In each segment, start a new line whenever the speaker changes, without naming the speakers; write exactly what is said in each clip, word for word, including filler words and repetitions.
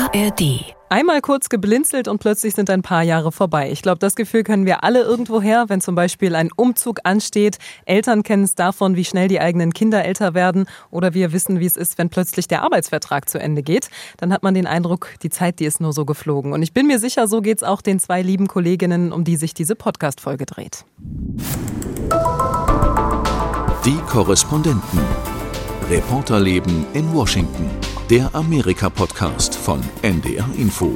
R D.
Einmal kurz geblinzelt und plötzlich sind ein paar Jahre vorbei. Ich glaube, das Gefühl können wir alle irgendwoher, wenn zum Beispiel ein Umzug ansteht. Eltern kennen es davon, wie schnell die eigenen Kinder älter werden. Oder wir wissen, wie es ist, wenn plötzlich der Arbeitsvertrag zu Ende geht. Dann hat man den Eindruck, die Zeit, die ist nur so geflogen. Und ich bin mir sicher, so geht's auch den zwei lieben Kolleginnen, um die sich diese Podcast-Folge dreht.
Die Korrespondenten. Reporterleben in Washington. Der Amerika-Podcast von N D R Info.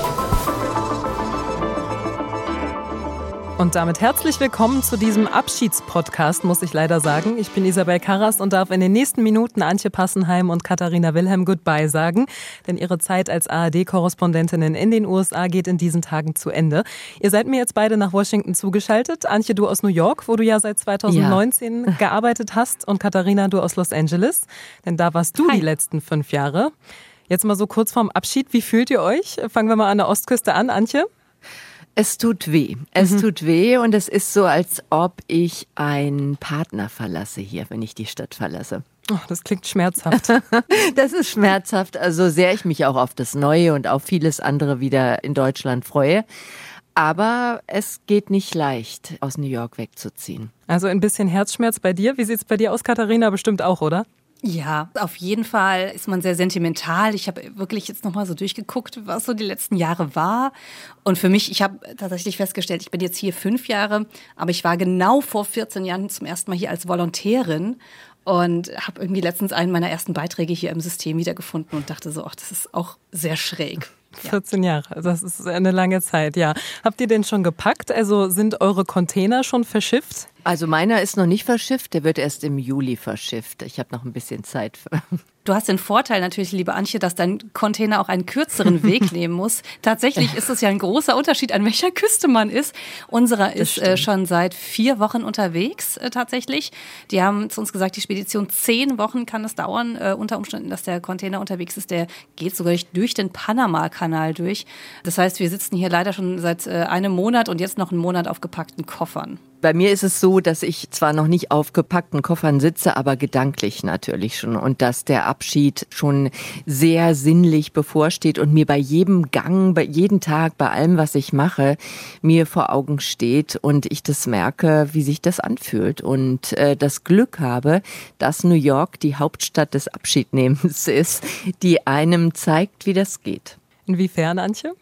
Und damit herzlich willkommen zu diesem Abschiedspodcast, muss ich leider sagen. Ich bin Isabel Karras und darf in den nächsten Minuten Antje Passenheim und Katharina Wilhelm Goodbye sagen. Denn ihre Zeit als A R D-Korrespondentinnen in den U S A geht in diesen Tagen zu Ende. Ihr seid mir jetzt beide nach Washington zugeschaltet. Antje, du aus New York, wo du ja seit zweitausendneunzehn ja. gearbeitet hast. Und Katharina, du aus Los Angeles. Denn da warst du Hi. die letzten fünf Jahre. Jetzt mal so kurz vorm Abschied. Wie fühlt ihr euch? Fangen wir mal an der Ostküste an, Antje.
Es tut weh. Es
Mhm.
tut weh und es ist so, als ob ich einen Partner verlasse hier, wenn ich die Stadt verlasse.
Oh, das klingt schmerzhaft.
Das ist schmerzhaft, also sehr ich mich auch auf das Neue und auf vieles andere wieder in Deutschland freue. Aber es geht nicht leicht, aus New York wegzuziehen.
Also ein bisschen Herzschmerz bei dir. Wie sieht's bei dir aus, Katharina? Bestimmt auch, oder?
Ja, auf jeden Fall ist man sehr sentimental. Ich habe wirklich jetzt nochmal so durchgeguckt, was so die letzten Jahre war. Und für mich, ich habe tatsächlich festgestellt, ich bin jetzt hier fünf Jahre, aber ich war genau vor vierzehn Jahren zum ersten Mal hier als Volontärin und habe irgendwie letztens einen meiner ersten Beiträge hier im System wiedergefunden und dachte so, ach, das ist auch sehr schräg.
vierzehn Jahre, das ist eine lange Zeit, ja. Habt ihr den schon gepackt? Also sind eure Container schon verschifft?
Also meiner ist noch nicht verschifft, der wird erst im Juli verschifft. Ich habe noch ein bisschen Zeit.
Du hast den Vorteil natürlich, liebe Antje, dass dein Container auch einen kürzeren Weg nehmen muss. Tatsächlich ist es ja ein großer Unterschied, an welcher Küste man ist. Unserer ist äh, schon seit vier Wochen unterwegs äh, tatsächlich. Die haben zu uns gesagt, die Spedition zehn Wochen kann es dauern, äh, unter Umständen, dass der Container unterwegs ist. Der geht sogar durch, durch den Panama-Kanal durch. Das heißt, wir sitzen hier leider schon seit äh, einem Monat und jetzt noch einen Monat auf gepackten Koffern.
Bei mir ist es so, dass ich zwar noch nicht auf gepackten Koffern sitze, aber gedanklich natürlich schon. Und dass der Abschied schon sehr sinnlich bevorsteht und mir bei jedem Gang, bei jeden Tag, bei allem, was ich mache, mir vor Augen steht und ich das merke, wie sich das anfühlt. Und äh, das Glück habe, dass New York die Hauptstadt des Abschiednehmens ist, die einem zeigt, wie das geht.
Inwiefern, Antje?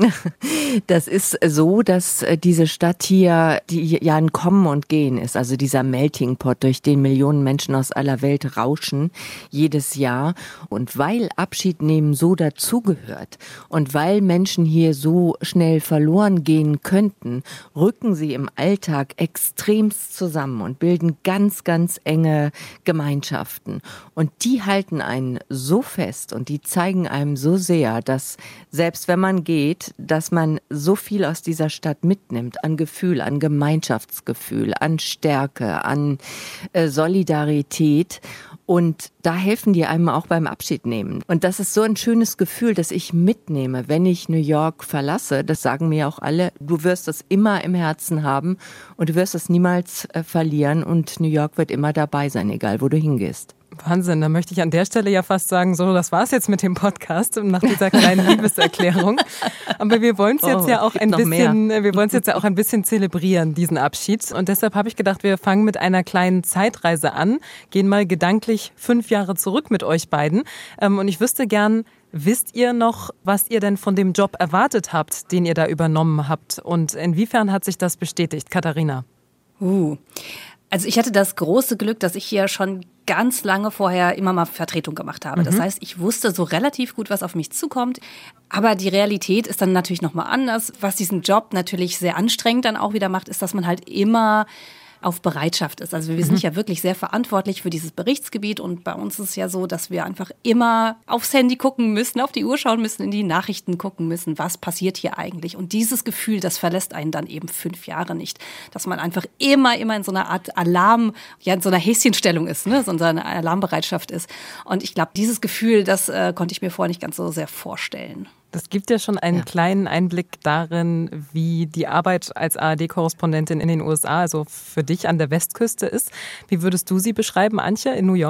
Das ist so, dass diese Stadt hier, die ja ein Kommen und Gehen ist, also dieser Melting Pot, durch den Millionen Menschen aus aller Welt rauschen jedes Jahr. Und weil Abschied nehmen so dazugehört und weil Menschen hier so schnell verloren gehen könnten, rücken sie im Alltag extremst zusammen und bilden ganz, ganz enge Gemeinschaften. Und die halten einen so fest und die zeigen einem so sehr, dass selbst wenn man geht, dass man so viel aus dieser Stadt mitnimmt, an Gefühl, an Gemeinschaftsgefühl, an Stärke, an äh, Solidarität. Und da helfen die einem auch beim Abschied nehmen. Und das ist so ein schönes Gefühl, das ich mitnehme, wenn ich New York verlasse. Das sagen mir auch alle, du wirst das immer im Herzen haben und du wirst es niemals äh, verlieren. Und New York wird immer dabei sein, egal wo du hingehst.
Wahnsinn, da möchte ich an der Stelle ja fast sagen, so, das war's jetzt mit dem Podcast nach dieser kleinen Liebeserklärung. Aber wir wollen es jetzt
oh,
ja auch ein bisschen,
mehr.
wir wollen es jetzt ja auch ein bisschen zelebrieren, diesen Abschied. Und deshalb habe ich gedacht, wir fangen mit einer kleinen Zeitreise an, gehen mal gedanklich fünf Jahre zurück mit euch beiden. Und ich wüsste gern, wisst ihr noch, was ihr denn von dem Job erwartet habt, den ihr da übernommen habt? Und inwiefern hat sich das bestätigt, Katharina?
Uh. Also ich hatte das große Glück, dass ich hier schon ganz lange vorher immer mal Vertretung gemacht habe. Das heißt, ich wusste so relativ gut, was auf mich zukommt. Aber die Realität ist dann natürlich nochmal anders. Was diesen Job natürlich sehr anstrengend dann auch wieder macht, ist, dass man halt immer auf Bereitschaft ist. Also wir sind ja wirklich sehr verantwortlich für dieses Berichtsgebiet und bei uns ist es ja so, dass wir einfach immer aufs Handy gucken müssen, auf die Uhr schauen müssen, in die Nachrichten gucken müssen, was passiert hier eigentlich. Und dieses Gefühl, das verlässt einen dann eben fünf Jahre nicht, dass man einfach immer, immer in so einer Art Alarm, ja in so einer Häschenstellung ist, ne, so eine Alarmbereitschaft ist. Und ich glaube, dieses Gefühl, das äh, konnte ich mir vorher nicht ganz so sehr vorstellen.
Das gibt ja schon einen ja. kleinen Einblick darin, wie die Arbeit als A R D-Korrespondentin in den U S A, also für dich an der Westküste ist. Wie würdest du sie beschreiben, Antje, in New York?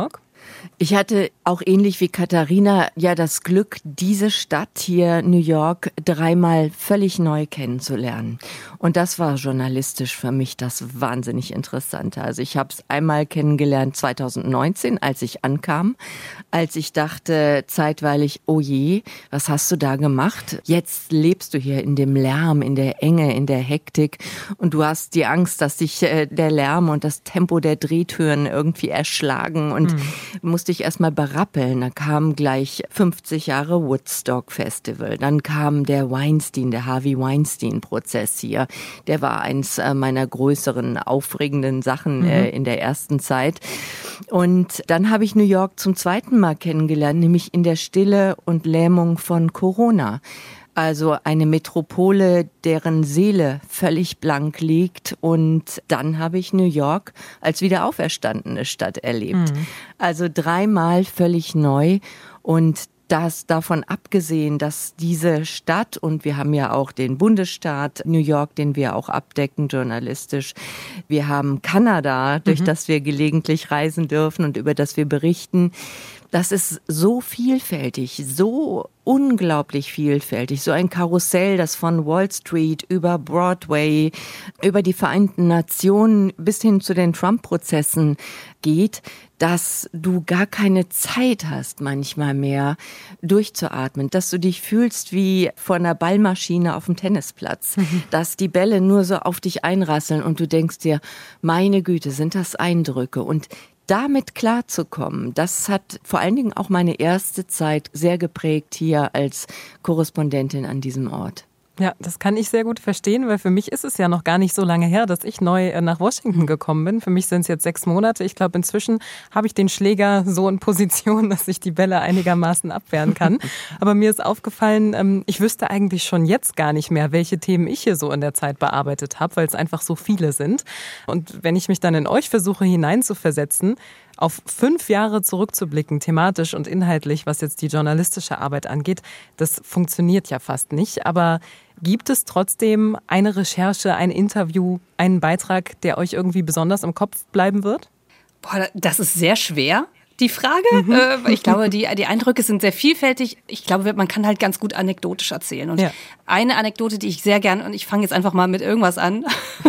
Ich hatte auch ähnlich wie Katharina ja das Glück, diese Stadt hier, New York, dreimal völlig neu kennenzulernen. Und das war journalistisch für mich das wahnsinnig Interessante. Also ich habe es einmal kennengelernt zweitausendneunzehn, als ich ankam, als ich dachte zeitweilig, oh je, was hast du da gemacht? Jetzt lebst du hier in dem Lärm, in der Enge, in der Hektik und du hast die Angst, dass dich äh, der Lärm und das Tempo der Drehtüren irgendwie erschlagen und mhm. musste ich erstmal berappeln. Da kam gleich fünfzig Jahre Woodstock Festival. Dann kam der Weinstein, der Harvey Weinstein-Prozess hier. Der war eins meiner größeren, aufregenden Sachen mhm. äh, in der ersten Zeit. Und dann habe ich New York zum zweiten Mal kennengelernt, nämlich in der Stille und Lähmung von Corona. Also eine Metropole, deren Seele völlig blank liegt. Und dann habe ich New York als wieder auferstandene Stadt erlebt. Mhm. Also dreimal völlig neu. Und das davon abgesehen, dass diese Stadt, und wir haben ja auch den Bundesstaat New York, den wir auch abdecken journalistisch. Wir haben Kanada, durch mhm. das wir gelegentlich reisen dürfen und über das wir berichten. Das ist so vielfältig, so unglaublich vielfältig. So ein Karussell, das von Wall Street über Broadway, über die Vereinten Nationen bis hin zu den Trump-Prozessen geht, dass du gar keine Zeit hast, manchmal mehr durchzuatmen, dass du dich fühlst wie vor einer Ballmaschine auf dem Tennisplatz, mhm. dass die Bälle nur so auf dich einrasseln und du denkst dir, meine Güte, sind das Eindrücke. Und damit klarzukommen, das hat vor allen Dingen auch meine erste Zeit sehr geprägt hier als Korrespondentin an diesem Ort.
Ja, das kann ich sehr gut verstehen, weil für mich ist es ja noch gar nicht so lange her, dass ich neu nach Washington gekommen bin. Für mich sind es jetzt sechs Monate. Ich glaube, inzwischen habe ich den Schläger so in Position, dass ich die Bälle einigermaßen abwehren kann. Aber mir ist aufgefallen, ich wüsste eigentlich schon jetzt gar nicht mehr, welche Themen ich hier so in der Zeit bearbeitet habe, weil es einfach so viele sind. Und wenn ich mich dann in euch versuche hineinzuversetzen, auf fünf Jahre zurückzublicken, thematisch und inhaltlich, was jetzt die journalistische Arbeit angeht, das funktioniert ja fast nicht. Aber gibt es trotzdem eine Recherche, ein Interview, einen Beitrag, der euch irgendwie besonders im Kopf bleiben wird?
Boah, das ist sehr schwer. Die Frage, mhm. äh, ich glaube, die, die Eindrücke sind sehr vielfältig. Ich glaube, man kann halt ganz gut anekdotisch erzählen. Und ja. eine Anekdote, die ich sehr gerne, und ich fange jetzt einfach mal mit irgendwas an,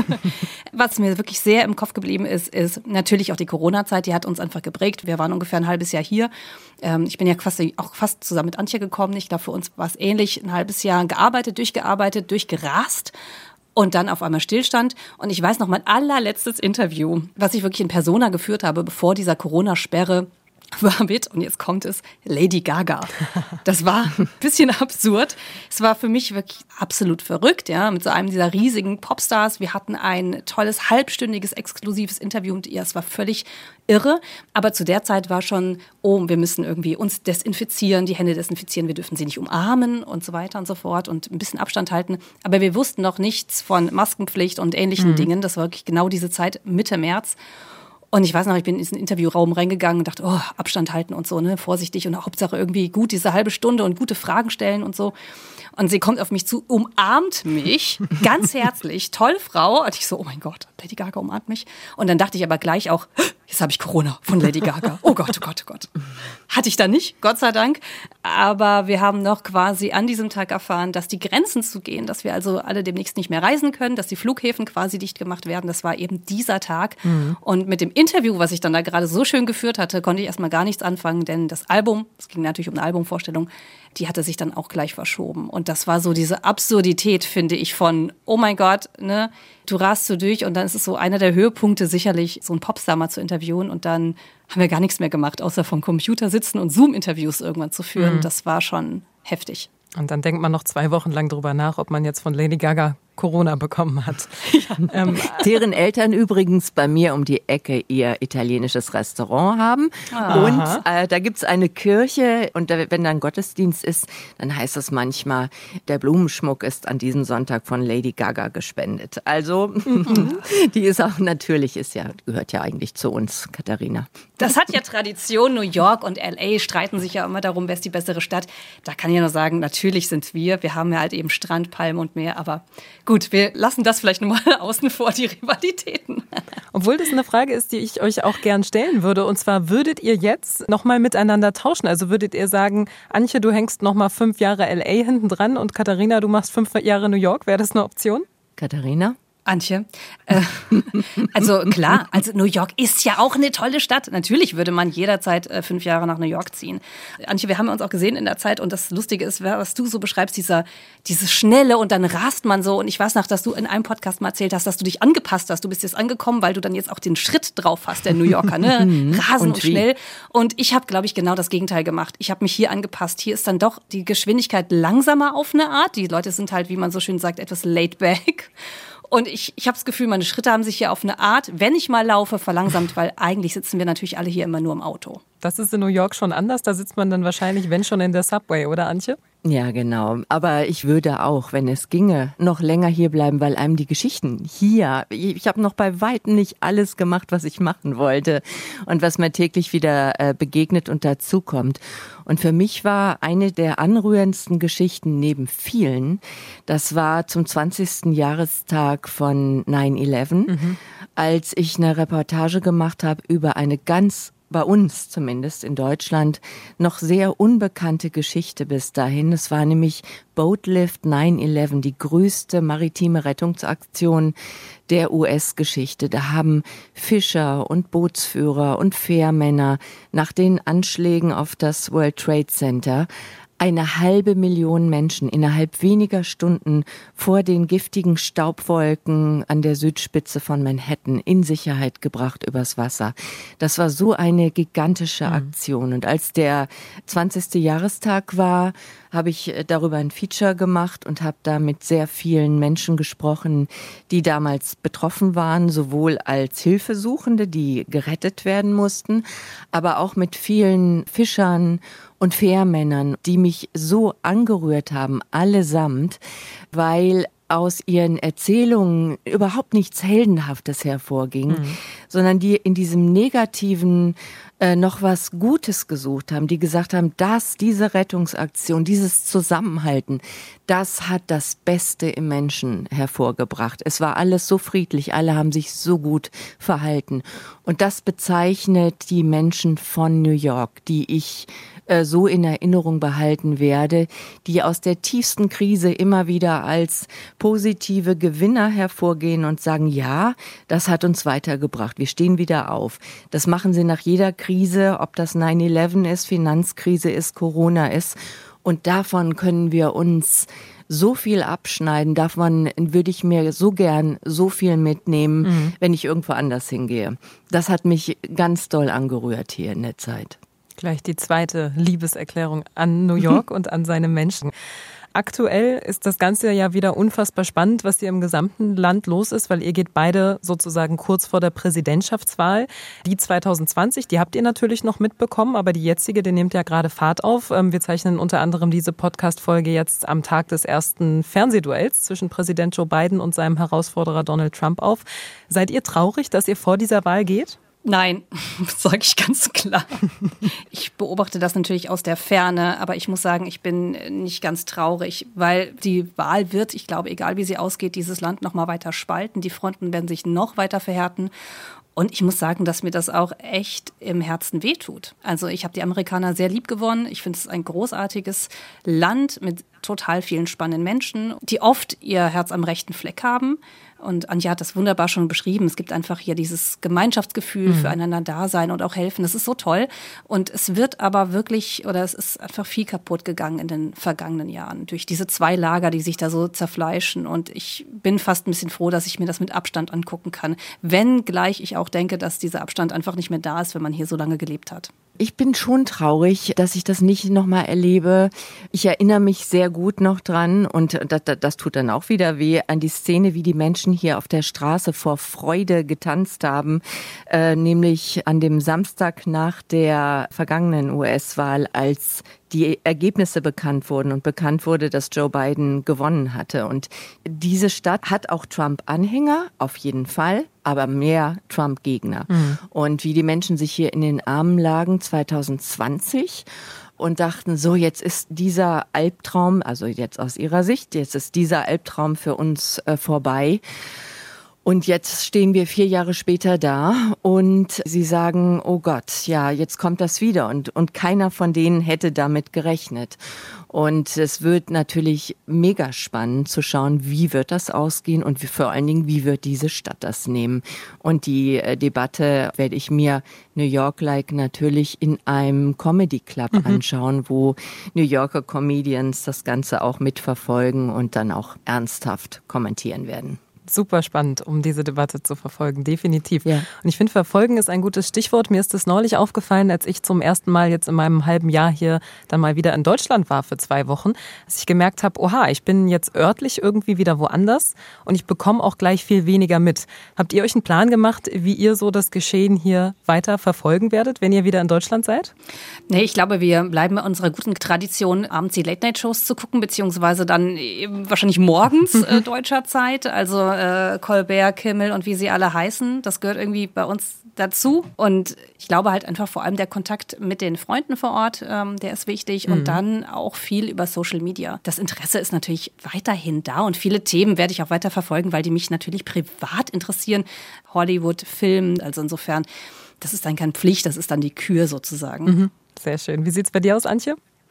was mir wirklich sehr im Kopf geblieben ist, ist natürlich auch die Corona-Zeit, die hat uns einfach geprägt. Wir waren ungefähr ein halbes Jahr hier. Ähm, ich bin ja fast, auch fast zusammen mit Antje gekommen. Ich glaube, für uns war es ähnlich. Ein halbes Jahr gearbeitet, durchgearbeitet, durchgerast. Und dann auf einmal Stillstand. Und ich weiß noch, mein allerletztes Interview, was ich wirklich in Persona geführt habe, bevor dieser Corona-Sperre war mit, und jetzt kommt es, Lady Gaga. Das war ein bisschen absurd. Es war für mich wirklich absolut verrückt, ja, mit so einem dieser riesigen Popstars. Wir hatten ein tolles, halbstündiges, exklusives Interview mit ihr. Es war völlig irre. Aber zu der Zeit war schon, oh, wir müssen irgendwie uns desinfizieren, die Hände desinfizieren, wir dürfen sie nicht umarmen und so weiter und so fort und ein bisschen Abstand halten. Aber wir wussten noch nichts von Maskenpflicht und ähnlichen mhm. Dingen. Das war wirklich genau diese Zeit, Mitte März. Und ich weiß noch, ich bin in diesen Interviewraum reingegangen und dachte, oh, Abstand halten und so, ne, vorsichtig und Hauptsache irgendwie gut diese halbe Stunde und gute Fragen stellen und so. Und sie kommt auf mich zu, umarmt mich, ganz herzlich, tolle Frau. Und ich so, oh mein Gott, Lady Gaga umarmt mich. Und dann dachte ich aber gleich auch, jetzt habe ich Corona von Lady Gaga. Oh Gott, oh Gott, oh Gott. Hatte ich da nicht, Gott sei Dank. Aber wir haben noch quasi an diesem Tag erfahren, dass die Grenzen zugehen, dass wir also alle demnächst nicht mehr reisen können, dass die Flughäfen quasi dicht gemacht werden. Das war eben dieser Tag. Mhm. Und mit dem Interview, was ich dann da gerade so schön geführt hatte, konnte ich erstmal gar nichts anfangen, denn das Album, es ging natürlich um eine Albumvorstellung, die hatte sich dann auch gleich verschoben. Und das war so diese Absurdität, finde ich, von, oh mein Gott, ne, du rast so durch und dann ist es so einer der Höhepunkte sicherlich, so einen Popstar mal zu interviewen und dann haben wir gar nichts mehr gemacht, außer vom Computer sitzen und Zoom-Interviews irgendwann zu führen. Mhm. Das war schon heftig.
Und dann denkt man noch zwei Wochen lang drüber nach, ob man jetzt von Lady Gaga Corona bekommen hat.
Ja. Ähm, deren Eltern übrigens bei mir um die Ecke ihr italienisches Restaurant haben. Aha. Und äh, da gibt's eine Kirche und da, wenn dann Gottesdienst ist, dann heißt es manchmal, der Blumenschmuck ist an diesem Sonntag von Lady Gaga gespendet. Also mhm. die ist auch natürlich, ist ja, gehört ja eigentlich zu uns, Katharina.
Das hat ja Tradition. New York und L A streiten sich ja immer darum, wer ist die bessere Stadt. Da kann ich ja nur sagen, natürlich sind wir. Wir haben ja halt eben Strand, Palmen und Meer, aber gut, wir lassen das vielleicht nochmal außen vor, die Rivalitäten.
Obwohl das eine Frage ist, die ich euch auch gern stellen würde. Und zwar, würdet ihr jetzt nochmal miteinander tauschen? Also würdet ihr sagen, Antje, du hängst nochmal fünf Jahre L A hinten dran und Katharina, du machst fünf Jahre New York? Wäre das eine Option?
Katharina?
Antje, äh, also klar, also New York ist ja auch eine tolle Stadt. Natürlich würde man jederzeit äh, fünf Jahre nach New York ziehen. Antje, wir haben uns auch gesehen in der Zeit und das Lustige ist, was du so beschreibst, dieser, dieses Schnelle und dann rast man so. Und ich weiß noch, dass du in einem Podcast mal erzählt hast, dass du dich angepasst hast. Du bist jetzt angekommen, weil du dann jetzt auch den Schritt drauf hast, der New Yorker, ne? Rasen und, und schnell. Und ich habe, glaube ich, genau das Gegenteil gemacht. Ich habe mich hier angepasst. Hier ist dann doch die Geschwindigkeit langsamer auf eine Art. Die Leute sind halt, wie man so schön sagt, etwas laid back. Und ich, ich habe das Gefühl, meine Schritte haben sich hier auf eine Art, wenn ich mal laufe, verlangsamt, weil eigentlich sitzen wir natürlich alle hier immer nur im Auto.
Das ist in New York schon anders. Da sitzt man dann wahrscheinlich, wenn schon, in der Subway, oder Antje?
Ja, genau. Aber ich würde auch, wenn es ginge, noch länger hier bleiben, weil einem die Geschichten hier, ich habe noch bei weitem nicht alles gemacht, was ich machen wollte und was mir täglich wieder äh, begegnet und dazukommt. Und für mich war eine der anrührendsten Geschichten neben vielen, das war zum zwanzigsten Jahrestag von nine eleven, mhm. als ich eine Reportage gemacht habe über eine ganz bei uns zumindest in Deutschland noch sehr unbekannte Geschichte bis dahin. Es war nämlich Boatlift nine eleven, die größte maritime Rettungsaktion der U S-Geschichte. Da haben Fischer und Bootsführer und Fährmänner nach den Anschlägen auf das World Trade Center eine halbe Million Menschen innerhalb weniger Stunden vor den giftigen Staubwolken an der Südspitze von Manhattan in Sicherheit gebracht übers Wasser. Das war so eine gigantische Aktion. Und als der zwanzigste Jahrestag war, habe ich darüber ein Feature gemacht und habe da mit sehr vielen Menschen gesprochen, die damals betroffen waren, sowohl als Hilfesuchende, die gerettet werden mussten, aber auch mit vielen Fischern und Fährmännern, die mich so angerührt haben, allesamt, weil aus ihren Erzählungen überhaupt nichts Heldenhaftes hervorging, mhm. sondern die in diesem Negativen äh, noch was Gutes gesucht haben, die gesagt haben, dass diese Rettungsaktion, dieses Zusammenhalten, das hat das Beste im Menschen hervorgebracht. Es war alles so friedlich, alle haben sich so gut verhalten. Und das bezeichnet die Menschen von New York, die ich äh, so in Erinnerung behalten werde, die aus der tiefsten Krise immer wieder als positive Gewinner hervorgehen und sagen, ja, das hat uns weitergebracht, wir stehen wieder auf. Das machen sie nach jeder Krise, ob das nine eleven ist, Finanzkrise ist, Corona ist. Und davon können wir uns so viel abschneiden, davon würde ich mir so gern so viel mitnehmen, mhm. wenn ich irgendwo anders hingehe. Das hat mich ganz doll angerührt hier in der Zeit.
Gleich die zweite Liebeserklärung an New York und an seine Menschen. Aktuell ist das Ganze ja wieder unfassbar spannend, was hier im gesamten Land los ist, weil ihr geht beide sozusagen kurz vor der Präsidentschaftswahl. Die zwanzig zwanzig, die habt ihr natürlich noch mitbekommen, aber die jetzige, die nimmt ja gerade Fahrt auf. Wir zeichnen unter anderem diese Podcast-Folge jetzt am Tag des ersten Fernsehduells zwischen Präsident Joe Biden und seinem Herausforderer Donald Trump auf. Seid ihr traurig, dass ihr vor dieser Wahl geht?
Nein, das sage ich ganz klar. Ich beobachte das natürlich aus der Ferne, aber ich muss sagen, ich bin nicht ganz traurig, weil die Wahl wird, ich glaube, egal wie sie ausgeht, dieses Land noch mal weiter spalten. Die Fronten werden sich noch weiter verhärten. Und ich muss sagen, dass mir das auch echt im Herzen wehtut. Also ich habe die Amerikaner sehr lieb gewonnen. Ich finde es ein großartiges Land mit total vielen spannenden Menschen, die oft ihr Herz am rechten Fleck haben. Und Anja hat das wunderbar schon beschrieben. Es gibt einfach hier dieses Gemeinschaftsgefühl, mhm. füreinander da sein und auch helfen. Das ist so toll. Und es wird aber wirklich, oder es ist einfach viel kaputt gegangen in den vergangenen Jahren durch diese zwei Lager, die sich da so zerfleischen. Und ich bin fast ein bisschen froh, dass ich mir das mit Abstand angucken kann. Wenngleich ich auch denke, dass dieser Abstand einfach nicht mehr da ist, wenn man hier so lange gelebt hat.
Ich bin schon traurig, dass ich das nicht nochmal erlebe. Ich erinnere mich sehr gut noch dran und das, das tut dann auch wieder weh an die Szene, wie die Menschen hier auf der Straße vor Freude getanzt haben, äh, nämlich an dem Samstag nach der vergangenen U S-Wahl, als die Ergebnisse bekannt wurden und bekannt wurde, dass Joe Biden gewonnen hatte. Und diese Stadt hat auch Trump-Anhänger, auf jeden Fall, aber mehr Trump-Gegner. Mhm. Und wie die Menschen sich hier in den Armen lagen zwanzig zwanzig und dachten, so jetzt ist dieser Albtraum, also jetzt aus ihrer Sicht, jetzt ist dieser Albtraum für uns äh, vorbei. Und jetzt stehen wir vier Jahre später da und sie sagen, oh Gott, ja, jetzt kommt das wieder. Und, und keiner von denen hätte damit gerechnet. Und es wird natürlich mega spannend zu schauen, wie wird das ausgehen und wie, vor allen Dingen, wie wird diese Stadt das nehmen. Und die äh, Debatte werde ich mir New York-like natürlich in einem Comedy-Club mhm. anschauen, wo New Yorker Comedians das Ganze auch mitverfolgen und dann auch ernsthaft kommentieren werden.
Super spannend, um diese Debatte zu verfolgen, definitiv.
Ja.
Und ich finde, verfolgen ist ein gutes Stichwort. Mir ist es neulich aufgefallen, als ich zum ersten Mal jetzt in meinem halben Jahr hier dann mal wieder in Deutschland war für zwei Wochen, dass ich gemerkt habe, oha, ich bin jetzt örtlich irgendwie wieder woanders und ich bekomme auch gleich viel weniger mit. Habt ihr euch einen Plan gemacht, wie ihr so das Geschehen hier weiter verfolgen werdet, wenn ihr wieder in Deutschland seid?
Nee, ich glaube, wir bleiben bei unserer guten Tradition, abends die Late-Night-Shows zu gucken, beziehungsweise dann eben wahrscheinlich morgens äh, deutscher Zeit, also Äh, Colbert, Kimmel und wie sie alle heißen. Das gehört irgendwie bei uns dazu. Und ich glaube halt einfach vor allem der Kontakt mit den Freunden vor Ort, ähm, der ist wichtig. Mhm. Und dann auch viel über Social Media. Das Interesse ist natürlich weiterhin da und viele Themen werde ich auch weiter verfolgen, weil die mich natürlich privat interessieren. Hollywood, Film, also insofern, das ist dann keine Pflicht, das ist dann die Kür sozusagen.
Mhm. Sehr schön. Wie sieht's bei dir aus, Antje?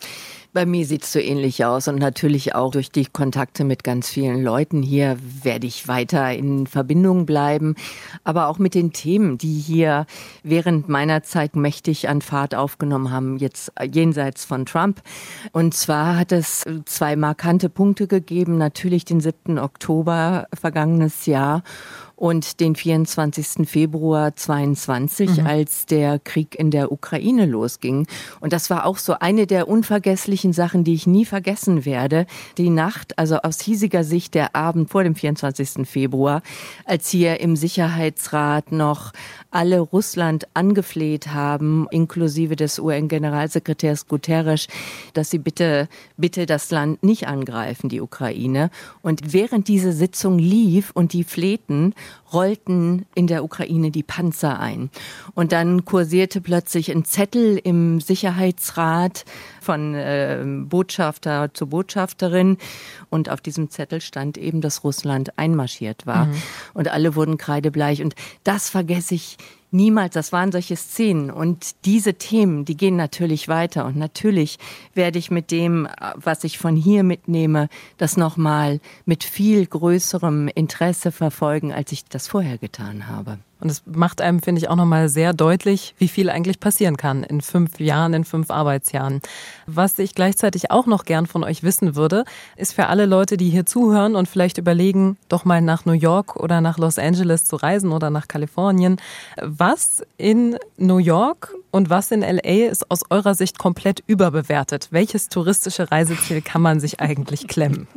Bei mir sieht es so ähnlich aus und natürlich auch durch die Kontakte mit ganz vielen Leuten hier werde ich weiter in Verbindung bleiben, aber auch mit den Themen, die hier während meiner Zeit mächtig an Fahrt aufgenommen haben, jetzt jenseits von Trump. Und zwar hat es zwei markante Punkte gegeben, natürlich den siebten Oktober vergangenes Jahr und den vierundzwanzigsten Februar zweiundzwanzig, mhm. als der Krieg in der Ukraine losging. Und das war auch so eine der unvergesslichen Sachen, die ich nie vergessen werde. Die Nacht, also aus hiesiger Sicht der Abend vor dem vierundzwanzigsten Februar, als hier im Sicherheitsrat noch alle Russland angefleht haben, inklusive des U N-Generalsekretärs Guterres, dass sie bitte, bitte das Land nicht angreifen, die Ukraine. Und während diese Sitzung lief und die flehten, rollten in der Ukraine die Panzer ein. Und dann kursierte plötzlich ein Zettel im Sicherheitsrat von äh, Botschafter zu Botschafterin. Und auf diesem Zettel stand eben, dass Russland einmarschiert war. Mhm. Und alle wurden kreidebleich. Und das vergesse ich niemals. Das waren solche Szenen. Und diese Themen, die gehen natürlich weiter. Und natürlich werde ich mit dem, was ich von hier mitnehme, das nochmal mit viel größerem Interesse verfolgen, als ich das vorher getan habe.
Und es macht einem, finde ich, auch nochmal sehr deutlich, wie viel eigentlich passieren kann in fünf Jahren, in fünf Arbeitsjahren. Was ich gleichzeitig auch noch gern von euch wissen würde, ist für alle Leute, die hier zuhören und vielleicht überlegen, doch mal nach New York oder nach Los Angeles zu reisen oder nach Kalifornien. Was in New York und was in L A ist aus eurer Sicht komplett überbewertet? Welches touristische Reiseziel kann man sich eigentlich klemmen?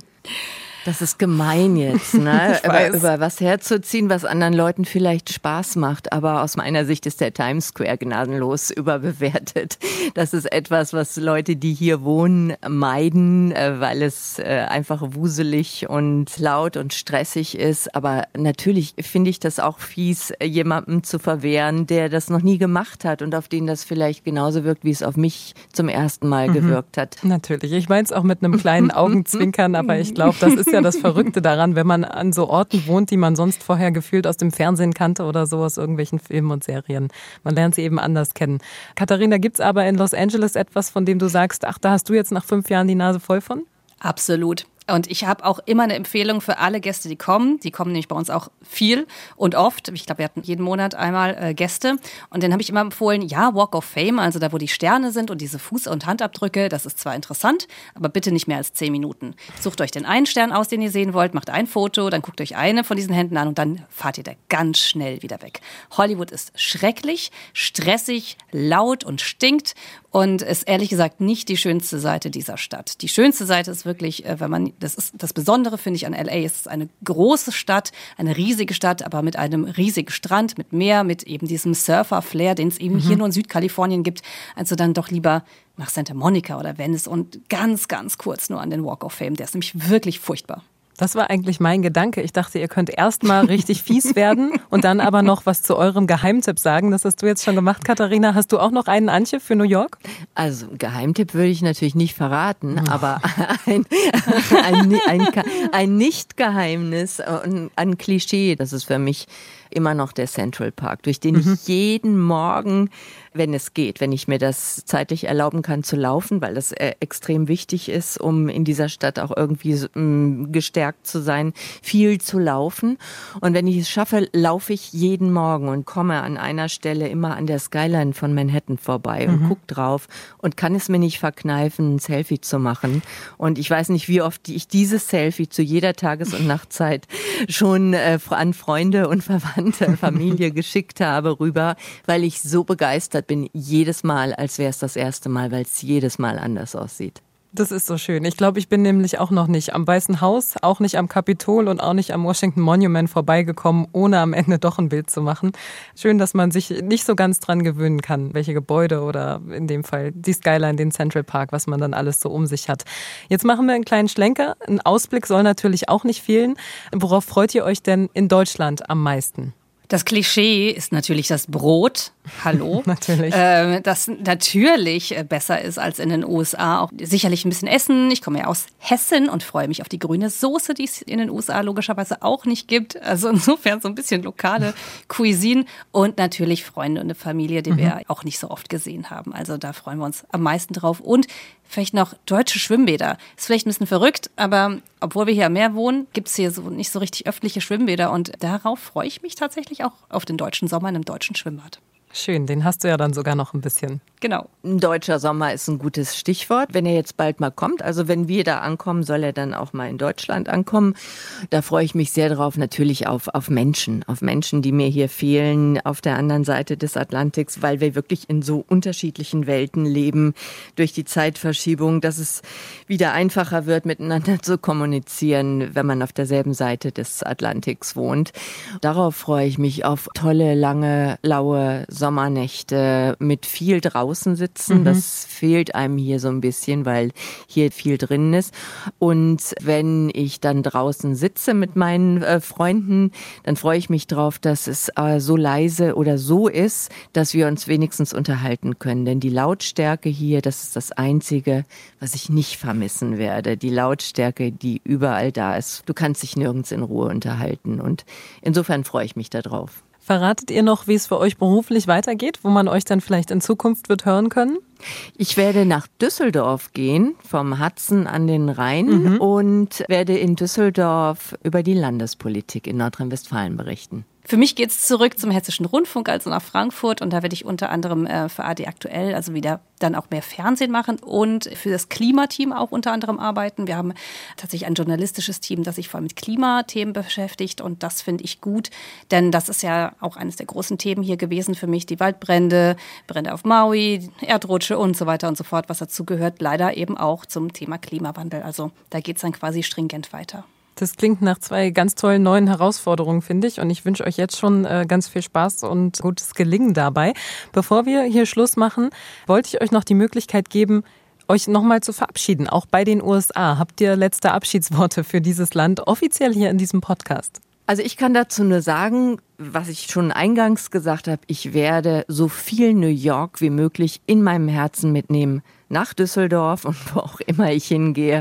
Das ist gemein jetzt, ne? über, über was herzuziehen, was anderen Leuten vielleicht Spaß macht. Aber aus meiner Sicht ist der Times Square gnadenlos überbewertet. Das ist etwas, was Leute, die hier wohnen, meiden, weil es einfach wuselig und laut und stressig ist. Aber natürlich finde ich das auch fies, jemandem zu verwehren, der das noch nie gemacht hat und auf den das vielleicht genauso wirkt, wie es auf mich zum ersten Mal mhm. gewirkt hat.
Natürlich. Ich meine es auch mit einem kleinen Augenzwinkern, aber ich glaube, das ist ja das Verrückte daran, wenn man an so Orten wohnt, die man sonst vorher gefühlt aus dem Fernsehen kannte oder so aus irgendwelchen Filmen und Serien. Man lernt sie eben anders kennen. Katharina, gibt's aber in Los Angeles etwas, von dem du sagst, ach, da hast du jetzt nach fünf Jahren die Nase voll von?
Absolut. Und ich habe auch immer eine Empfehlung für alle Gäste, die kommen. Die kommen nämlich bei uns auch viel und oft. Ich glaube, wir hatten jeden Monat einmal äh, Gäste. Und dann habe ich immer empfohlen, ja, Walk of Fame, also da, wo die Sterne sind und diese Fuß- und Handabdrücke, das ist zwar interessant, aber bitte nicht mehr als zehn Minuten. Sucht euch den einen Stern aus, den ihr sehen wollt, macht ein Foto, dann guckt euch eine von diesen Händen an und dann fahrt ihr da ganz schnell wieder weg. Hollywood ist schrecklich, stressig, laut und stinkt und ist ehrlich gesagt nicht die schönste Seite dieser Stadt. Die schönste Seite ist wirklich, wenn man Das ist das Besondere, finde ich, an L A. Es ist eine große Stadt, eine riesige Stadt, aber mit einem riesigen Strand, mit Meer, mit eben diesem Surfer-Flair, den es eben mhm. hier nur in Südkalifornien gibt. Also dann doch lieber nach Santa Monica oder Venice und ganz, ganz kurz nur an den Walk of Fame. Der ist nämlich wirklich furchtbar.
Das war eigentlich mein Gedanke. Ich dachte, ihr könnt erst mal richtig fies werden und dann aber noch was zu eurem Geheimtipp sagen. Das hast du jetzt schon gemacht, Katharina. Hast du auch noch einen, Antje, für New York?
Also Geheimtipp würde ich natürlich nicht verraten, oh. aber ein, ein, ein, ein Nicht-Geheimnis, ein Klischee, das ist für mich immer noch der Central Park, durch den mhm. ich jeden Morgen, wenn es geht, wenn ich mir das zeitlich erlauben kann zu laufen, weil das äh, extrem wichtig ist, um in dieser Stadt auch irgendwie äh, gestärkt zu sein, viel zu laufen. Und wenn ich es schaffe, laufe ich jeden Morgen und komme an einer Stelle immer an der Skyline von Manhattan vorbei und mhm. gucke drauf und kann es mir nicht verkneifen, ein Selfie zu machen. Und ich weiß nicht, wie oft ich dieses Selfie zu jeder Tages- und Nachtzeit schon äh, an Freunde und Verwandte, Familie geschickt habe rüber, weil ich so begeistert bin, jedes Mal, als wäre es das erste Mal, weil es jedes Mal anders aussieht.
Das ist so schön. Ich glaube, ich bin nämlich auch noch nicht am Weißen Haus, auch nicht am Kapitol und auch nicht am Washington Monument vorbeigekommen, ohne am Ende doch ein Bild zu machen. Schön, dass man sich nicht so ganz dran gewöhnen kann, welche Gebäude oder in dem Fall die Skyline, den Central Park, was man dann alles so um sich hat. Jetzt machen wir einen kleinen Schlenker. Ein Ausblick soll natürlich auch nicht fehlen. Worauf freut ihr euch denn in Deutschland am meisten?
Das Klischee ist natürlich das Brot. Hallo.
Natürlich.
Äh, das natürlich besser ist als in den U S A. Auch sicherlich ein bisschen Essen. Ich komme ja aus Hessen und freue mich auf die grüne Soße, die es in den U S A logischerweise auch nicht gibt. Also insofern so ein bisschen lokale Cuisine. Und natürlich Freunde und eine Familie, die mhm. wir auch nicht so oft gesehen haben. Also da freuen wir uns am meisten drauf. Und vielleicht noch deutsche Schwimmbäder. Ist vielleicht ein bisschen verrückt, aber obwohl wir hier am Meer wohnen, gibt es hier so nicht so richtig öffentliche Schwimmbäder. Und darauf freue ich mich tatsächlich auch auf den deutschen Sommer in einem deutschen Schwimmbad.
Schön, den hast du ja dann sogar noch ein bisschen.
Genau.
Ein deutscher Sommer ist ein gutes Stichwort, wenn er jetzt bald mal kommt. Also wenn wir da ankommen, soll er dann auch mal in Deutschland ankommen. Da freue ich mich sehr drauf, natürlich auf, auf Menschen, auf Menschen, die mir hier fehlen, auf der anderen Seite des Atlantiks, weil wir wirklich in so unterschiedlichen Welten leben, durch die Zeitverschiebung, dass es wieder einfacher wird, miteinander zu kommunizieren, wenn man auf derselben Seite des Atlantiks wohnt. Darauf freue ich mich, auf tolle, lange, laue Sommernächte mit viel draußen sitzen. Mhm. Das fehlt einem hier so ein bisschen, weil hier viel drin ist. Und wenn ich dann draußen sitze mit meinen äh, Freunden, dann freue ich mich drauf, dass es äh, so leise oder so ist, dass wir uns wenigstens unterhalten können. Denn die Lautstärke hier, das ist das Einzige, was ich nicht vermissen werde. Die Lautstärke, die überall da ist. Du kannst dich nirgends in Ruhe unterhalten. Und insofern freue ich mich da drauf.
Verratet ihr noch, wie es für euch beruflich weitergeht, wo man euch dann vielleicht in Zukunft wird hören können?
Ich werde nach Düsseldorf gehen, vom Hudson an den Rhein mhm. und werde in Düsseldorf über die Landespolitik in Nordrhein-Westfalen berichten.
Für mich geht es zurück zum Hessischen Rundfunk, also nach Frankfurt. Und da werde ich unter anderem äh, für A R D aktuell, also wieder dann auch mehr Fernsehen machen und für das Klimateam auch unter anderem arbeiten. Wir haben tatsächlich ein journalistisches Team, das sich vor allem mit Klimathemen beschäftigt. Und das finde ich gut, denn das ist ja auch eines der großen Themen hier gewesen für mich. Die Waldbrände, Brände auf Maui, Erdrutsche und so weiter und so fort, was dazu gehört. Leider eben auch zum Thema Klimawandel. Also da geht es dann quasi stringent weiter.
Das klingt nach zwei ganz tollen neuen Herausforderungen, finde ich. Und ich wünsche euch jetzt schon äh, ganz viel Spaß und gutes Gelingen dabei. Bevor wir hier Schluss machen, wollte ich euch noch die Möglichkeit geben, euch nochmal zu verabschieden, auch bei den U S A. Habt ihr letzte Abschiedsworte für dieses Land offiziell hier in diesem Podcast?
Also ich kann dazu nur sagen, was ich schon eingangs gesagt habe, ich werde so viel New York wie möglich in meinem Herzen mitnehmen nach Düsseldorf und wo auch immer ich hingehe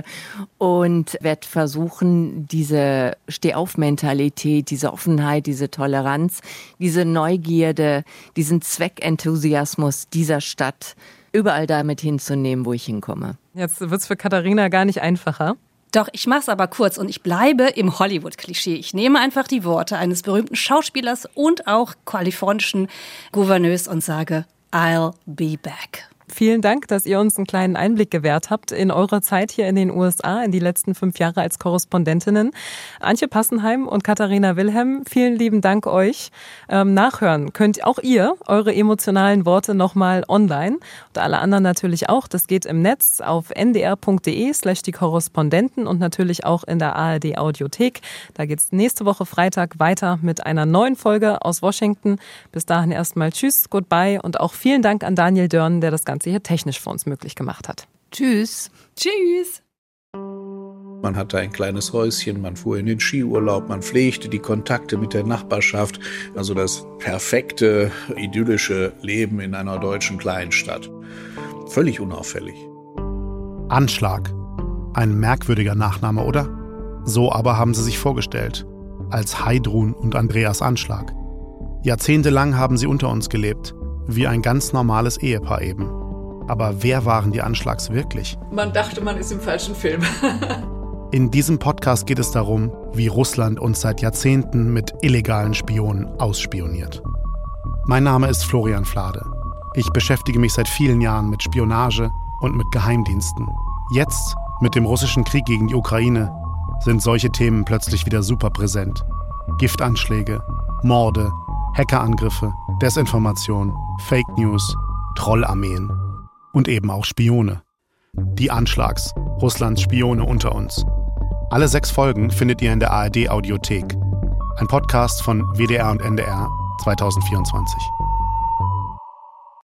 und werde versuchen, diese Steh-auf-Mentalität, diese Offenheit, diese Toleranz, diese Neugierde, diesen Zweckenthusiasmus dieser Stadt überall damit hinzunehmen, wo ich hinkomme.
Jetzt wird's für Katharina gar nicht einfacher.
Doch, ich mache es aber kurz und ich bleibe im Hollywood-Klischee. Ich nehme einfach die Worte eines berühmten Schauspielers und auch kalifornischen Gouverneurs und sage, I'll be back.
Vielen Dank, dass ihr uns einen kleinen Einblick gewährt habt in eure Zeit hier in den U S A, in die letzten fünf Jahre als Korrespondentinnen. Antje Passenheim und Katharina Wilhelm, vielen lieben Dank euch. Ähm, nachhören könnt auch ihr eure emotionalen Worte nochmal online und alle anderen natürlich auch. Das geht im Netz auf ndr.de slash die Korrespondenten und natürlich auch in der A R D Audiothek. Da geht's nächste Woche Freitag weiter mit einer neuen Folge aus Washington. Bis dahin erstmal tschüss, goodbye und auch vielen Dank an Daniel Dörn, der das Ganze hier technisch für uns möglich gemacht hat.
Tschüss.
Tschüss.
man hatte ein kleines Häuschen, man fuhr in den Skiurlaub, man pflegte die Kontakte mit der Nachbarschaft. Also das perfekte, idyllische Leben in einer deutschen Kleinstadt. Völlig unauffällig.
Anschlag. Ein merkwürdiger Nachname, oder? So aber haben sie sich vorgestellt. Als Heidrun und Andreas Anschlag. Jahrzehntelang haben sie unter uns gelebt. Wie ein ganz normales Ehepaar eben. Aber wer waren die Anschlags wirklich?
Man dachte, man ist im falschen Film.
In diesem Podcast geht es darum, wie Russland uns seit Jahrzehnten mit illegalen Spionen ausspioniert. Mein Name ist Florian Flade. Ich beschäftige mich seit vielen Jahren mit Spionage und mit Geheimdiensten. Jetzt, mit dem russischen Krieg gegen die Ukraine, sind solche Themen plötzlich wieder super präsent. Giftanschläge, Morde, Hackerangriffe, Desinformation, Fake News, Trollarmeen und eben auch Spione. Die Anschlags, Russlands Spione unter uns. Alle sechs Folgen findet ihr in der A R D Audiothek. Ein Podcast von W D R und N D R zwanzig vierundzwanzig.